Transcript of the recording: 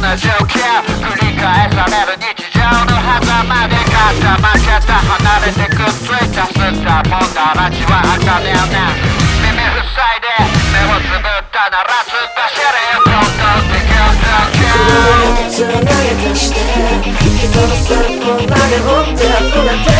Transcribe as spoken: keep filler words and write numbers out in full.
な状況繰り返される日常の狭間で固まっちゃった離れてくっついた吸ったもんだらじはあかねえな耳塞いで目をつぶったなら突っ走れよ今度で今日つなげ足して膝の先っぽまで追って溢れて